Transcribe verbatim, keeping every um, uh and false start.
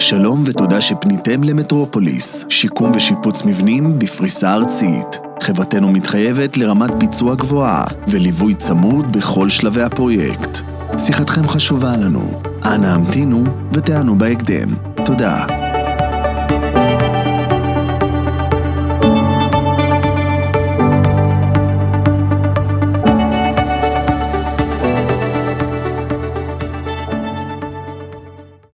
שלום ותודה שפניתם למטרופוליס, שיקום ושיפוץ מבנים בפריסה ארצית. חברתנו מתחייבת לרמת ביצוע גבוהה וליווי צמוד בכל שלבי הפרויקט. שיחתכם חשובה לנו. אנא המתינו ותענו בהקדם. תודה.